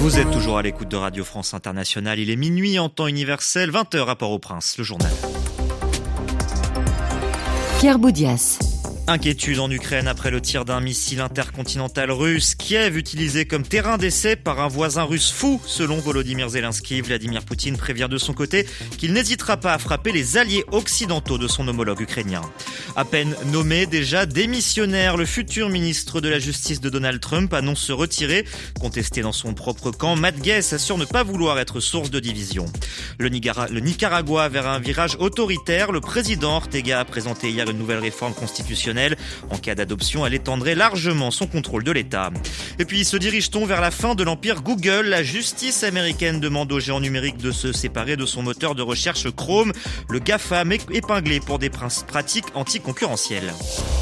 Vous êtes toujours à l'écoute de Radio France Internationale. Il est minuit en temps universel, 20h à Port-au-Prince, le journal. Pierre Boudias. Inquiétude en Ukraine après le tir d'un missile intercontinental russe. Kiev utilisé comme terrain d'essai par un voisin russe fou, selon Volodymyr Zelensky. Vladimir Poutine prévient de son côté qu'il n'hésitera pas à frapper les alliés occidentaux de son homologue ukrainien. À peine nommé, déjà démissionnaire, le futur ministre de la Justice de Donald Trump annonce se retirer. Contesté dans son propre camp, Matt Gaetz assure ne pas vouloir être source de division. Le Nicaragua vers un virage autoritaire. Le président Ortega a présenté hier une nouvelle réforme constitutionnelle. En cas d'adoption, elle étendrait largement son contrôle de l'État. Et puis, se dirige-t-on vers la fin de l'empire Google? La justice américaine demande aux géants numériques de se séparer de son moteur de recherche Chrome. Le GAFAM est épinglé pour des pratiques anticoncurrentielles.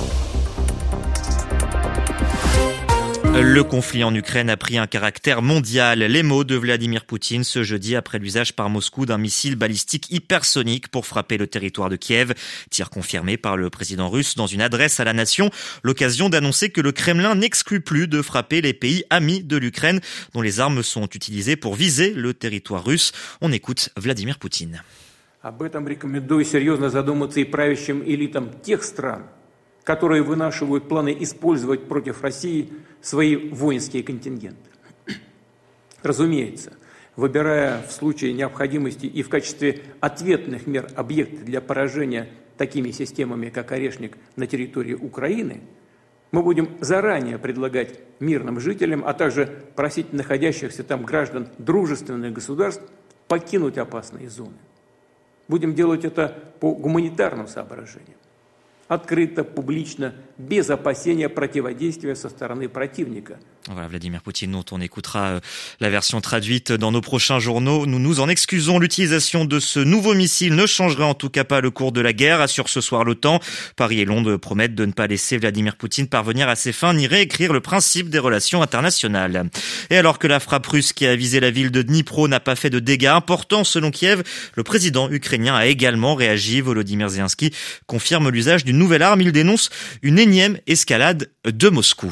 Le conflit en Ukraine a pris un caractère mondial. Les mots de Vladimir Poutine ce jeudi après l'usage par Moscou d'un missile balistique hypersonique pour frapper le territoire de Kiev. Tir confirmé par le président russe dans une adresse à la nation. L'occasion d'annoncer que le Kremlin n'exclut plus de frapper les pays amis de l'Ukraine dont les armes sont utilisées pour viser le territoire russe. On écoute Vladimir Poutine. Об этом рекомендую серьезно задуматься и правящим элитам тех стран, которые вынашивают планы использовать против России свои воинские контингенты. Разумеется, выбирая в случае необходимости и в качестве ответных мер объекты для поражения такими системами, как «Орешник» на территории Украины, мы будем заранее предлагать мирным жителям, а также просить находящихся там граждан дружественных государств покинуть опасные зоны. Будем делать это по гуманитарным соображениям. Открыто, публично, без опасения противодействия со стороны противника. Voilà, Vladimir Poutine, dont on écoutera la version traduite dans nos prochains journaux. Nous nous en excusons. L'utilisation de ce nouveau missile ne changerait en tout cas pas le cours de la guerre, assure ce soir l'OTAN. Paris et Londres promettent de ne pas laisser Vladimir Poutine parvenir à ses fins ni réécrire le principe des relations internationales. Et alors que la frappe russe qui a visé la ville de Dnipro n'a pas fait de dégâts importants selon Kiev, le président ukrainien a également réagi. Volodymyr Zelensky confirme l'usage d'une nouvelle arme. Il dénonce une énième escalade de Moscou.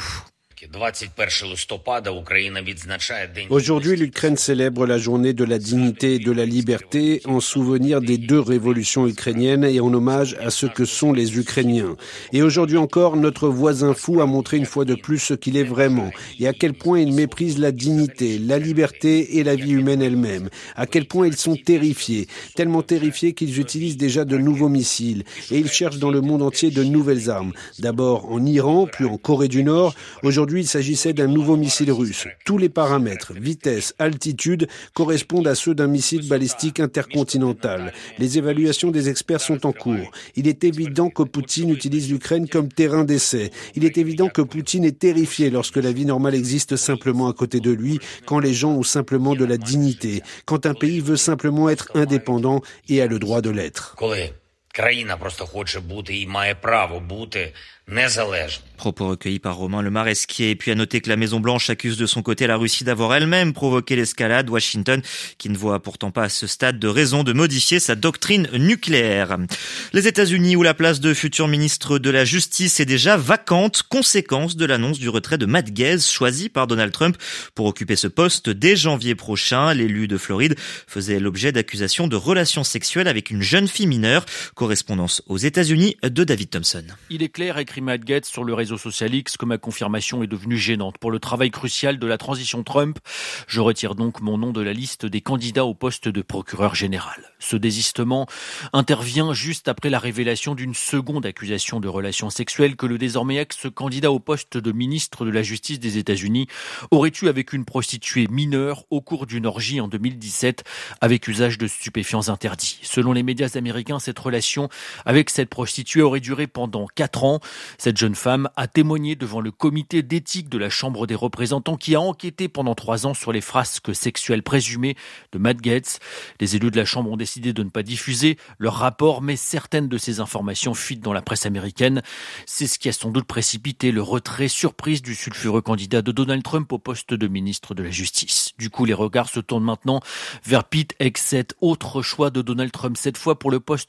Aujourd'hui, l'Ukraine célèbre la journée de la dignité et de la liberté en souvenir des deux révolutions ukrainiennes et en hommage à ce que sont les Ukrainiens. Et aujourd'hui encore, notre voisin fou a montré une fois de plus ce qu'il est vraiment et à quel point il méprise la dignité, la liberté et la vie humaine elle-même. À quel point ils sont terrifiés, tellement terrifiés qu'ils utilisent déjà de nouveaux missiles et ils cherchent dans le monde entier de nouvelles armes. D'abord en Iran, puis en Corée du Nord. Aujourd'hui, il s'agissait d'un nouveau missile russe. Tous les paramètres, vitesse, altitude, correspondent à ceux d'un missile balistique intercontinental. Les évaluations des experts sont en cours. Il est évident que Poutine utilise l'Ukraine comme terrain d'essai. Il est évident que Poutine est terrifié lorsque la vie normale existe simplement à côté de lui, quand les gens ont simplement de la dignité, quand un pays veut simplement être indépendant et a le droit de l'être. Країна просто хоче бути і має право бути незалежною. Propos recueillis par Romain Le Maresquier. Et puis à noter que la Maison-Blanche accuse de son côté la Russie d'avoir elle-même provoqué l'escalade. Washington, qui ne voit pourtant pas à ce stade de raison de modifier sa doctrine nucléaire. Les États-Unis, où la place de futur ministre de la Justice est déjà vacante, conséquence de l'annonce du retrait de Matt Gaetz, choisi par Donald Trump pour occuper ce poste dès janvier prochain. L'élu de Floride faisait l'objet d'accusations de relations sexuelles avec une jeune fille mineure. Correspondance aux États-Unis de David Thompson. Il est clair, écrit Matt Gaetz sur le réseau social X, que ma confirmation est devenue gênante pour le travail crucial de la transition Trump. Je retire donc mon nom de la liste des candidats au poste de procureur général. Ce désistement intervient juste après la révélation d'une seconde accusation de relations sexuelles que le désormais ex-candidat au poste de ministre de la Justice des États-Unis aurait eu avec une prostituée mineure au cours d'une orgie en 2017 avec usage de stupéfiants interdits. Selon les médias américains, cette relation avec cette prostituée aurait duré pendant 4 ans. Cette jeune femme a témoigné devant le comité d'éthique de la Chambre des représentants qui a enquêté pendant 3 ans sur les frasques sexuelles présumées de Matt Gaetz. Les élus de la Chambre ont décidé de ne pas diffuser leur rapport, mais certaines de ces informations fuitent dans la presse américaine. C'est ce qui a sans doute précipité le retrait surprise du sulfureux candidat de Donald Trump au poste de ministre de la Justice. Du coup, les regards se tournent maintenant vers Pete Hegseth, autre choix de Donald Trump, cette fois pour le poste de ministre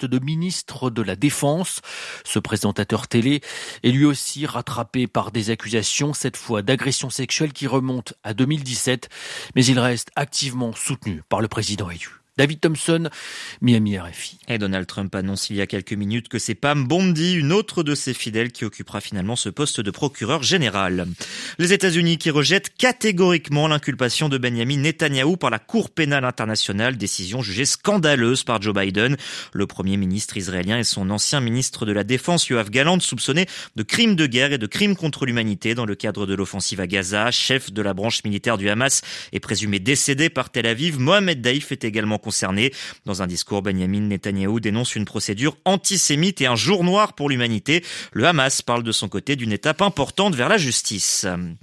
ministre de la Défense. Ce présentateur télé est lui aussi rattrapé par des accusations, cette fois d'agression sexuelle qui remontent à 2017, mais il reste activement soutenu par le président élu. David Thompson, Miami RFI. Et Donald Trump annonce il y a quelques minutes que c'est Pam Bondi, une autre de ses fidèles, qui occupera finalement ce poste de procureur général. Les États-Unis qui rejettent catégoriquement l'inculpation de Benjamin Netanyahou par la Cour pénale internationale, décision jugée scandaleuse par Joe Biden. Le premier ministre israélien et son ancien ministre de la Défense, Yoav Gallant, soupçonnés de crimes de guerre et de crimes contre l'humanité dans le cadre de l'offensive à Gaza. Chef de la branche militaire du Hamas et présumé décédé par Tel Aviv, Mohamed Daif est également concerné. Dans un discours, Benjamin Netanyahou dénonce une procédure antisémite et un jour noir pour l'humanité. Le Hamas parle de son côté d'une étape importante vers la justice.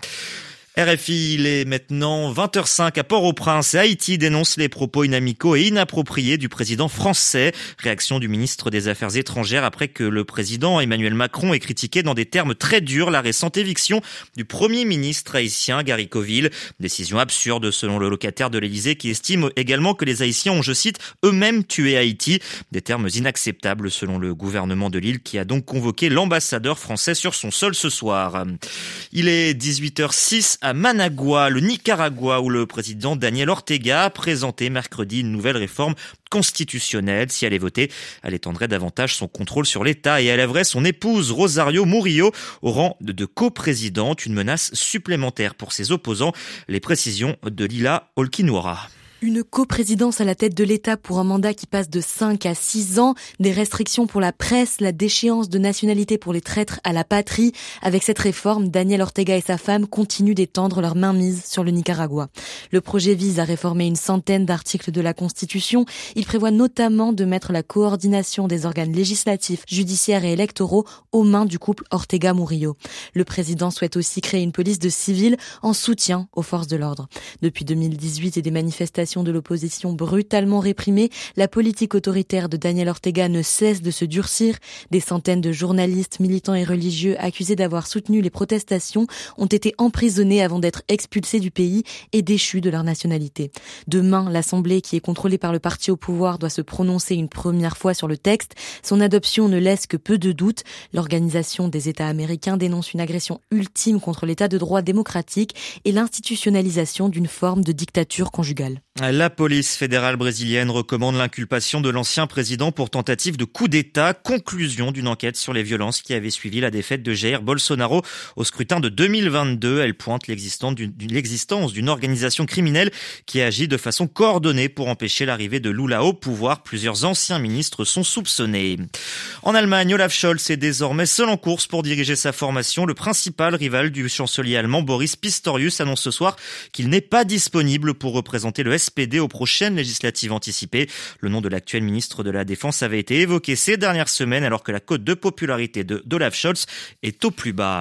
RFI, il est maintenant 20h05 à Port-au-Prince et Haïti dénonce les propos inamicaux et inappropriés du président français. Réaction du ministre des Affaires étrangères après que le président Emmanuel Macron ait critiqué dans des termes très durs la récente éviction du premier ministre haïtien Gary Coville. Décision absurde selon le locataire de l'Élysée qui estime également que les Haïtiens ont, je cite, eux-mêmes tué Haïti. Des termes inacceptables selon le gouvernement de l'île qui a donc convoqué l'ambassadeur français sur son sol ce soir. Il est 18h06 à Managua, le Nicaragua, où le président Daniel Ortega a présenté mercredi une nouvelle réforme constitutionnelle. Si elle est votée, elle étendrait davantage son contrôle sur l'État et élèverait son épouse Rosario Murillo au rang de coprésidente, une menace supplémentaire pour ses opposants. Les précisions de Lila Olkinuora. Une coprésidence à la tête de l'État pour un mandat qui passe de 5 à 6 ans, des restrictions pour la presse, la déchéance de nationalité pour les traîtres à la patrie. Avec cette réforme, Daniel Ortega et sa femme continuent d'étendre leur mainmise sur le Nicaragua. Le projet vise à réformer une centaine d'articles de la Constitution. Il prévoit notamment de mettre la coordination des organes législatifs, judiciaires et électoraux aux mains du couple Ortega-Murillo. Le président souhaite aussi créer une police de civils en soutien aux forces de l'ordre. Depuis 2018 et des manifestations de l'opposition brutalement réprimée, la politique autoritaire de Daniel Ortega ne cesse de se durcir. Des centaines de journalistes, militants et religieux accusés d'avoir soutenu les protestations ont été emprisonnés avant d'être expulsés du pays et déchus de leur nationalité. Demain, l'Assemblée, qui est contrôlée par le parti au pouvoir, doit se prononcer une première fois sur le texte. Son adoption ne laisse que peu de doutes. L'Organisation des États américains dénonce une agression ultime contre l'état de droit démocratique et l'institutionnalisation d'une forme de dictature conjugale. La police fédérale brésilienne recommande l'inculpation de l'ancien président pour tentative de coup d'État. Conclusion d'une enquête sur les violences qui avaient suivi la défaite de Jair Bolsonaro au scrutin de 2022. Elle pointe l'existence d'une organisation criminelle qui agit de façon coordonnée pour empêcher l'arrivée de Lula au pouvoir. Plusieurs anciens ministres sont soupçonnés. En Allemagne, Olaf Scholz est désormais seul en course pour diriger sa formation. Le principal rival du chancelier allemand Boris Pistorius annonce ce soir qu'il n'est pas disponible pour représenter le SPD aux prochaines législatives anticipées. Le nom de l'actuel ministre de la Défense avait été évoqué ces dernières semaines alors que la cote de popularité d'Olaf Scholz est au plus bas.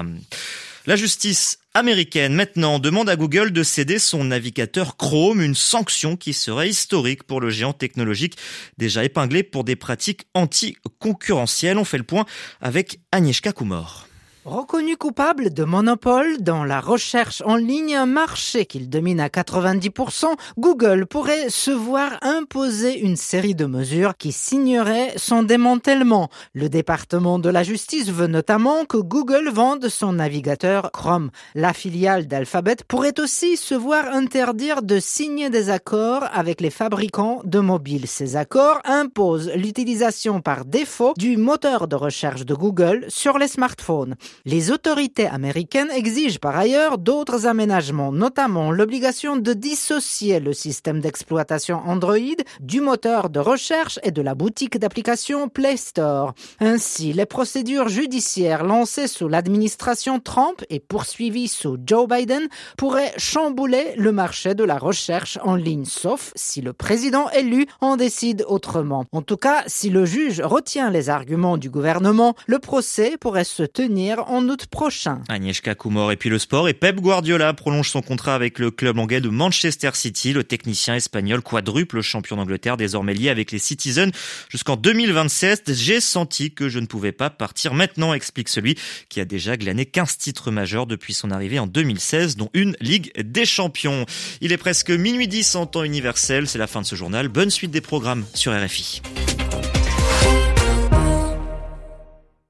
La justice américaine maintenant demande à Google de céder son navigateur Chrome, une sanction qui serait historique pour le géant technologique déjà épinglé pour des pratiques anti-concurrentielles. On fait le point avec Agnieszka Kumor. Reconnu coupable de monopole dans la recherche en ligne, un marché qu'il domine à 90%, Google pourrait se voir imposer une série de mesures qui signeraient son démantèlement. Le département de la justice veut notamment que Google vende son navigateur Chrome. La filiale d'Alphabet pourrait aussi se voir interdire de signer des accords avec les fabricants de mobiles. Ces accords imposent l'utilisation par défaut du moteur de recherche de Google sur les smartphones. Les autorités américaines exigent par ailleurs d'autres aménagements, notamment l'obligation de dissocier le système d'exploitation Android du moteur de recherche et de la boutique d'applications Play Store. Ainsi, les procédures judiciaires lancées sous l'administration Trump et poursuivies sous Joe Biden pourraient chambouler le marché de la recherche en ligne, sauf si le président élu en décide autrement. En tout cas, si le juge retient les arguments du gouvernement, le procès pourrait se tenir en août prochain. Agnieszka Kumor. Et puis le sport. Et Pep Guardiola prolonge son contrat avec le club anglais de Manchester City. Le technicien espagnol quadruple champion d'Angleterre, désormais lié avec les Citizens jusqu'en 2027. J'ai senti que je ne pouvais pas partir maintenant, explique celui qui a déjà glané 15 titres majeurs depuis son arrivée en 2016, dont une Ligue des Champions. Il est presque minuit 10 en temps universel. C'est la fin de ce journal. Bonne suite des programmes sur RFI.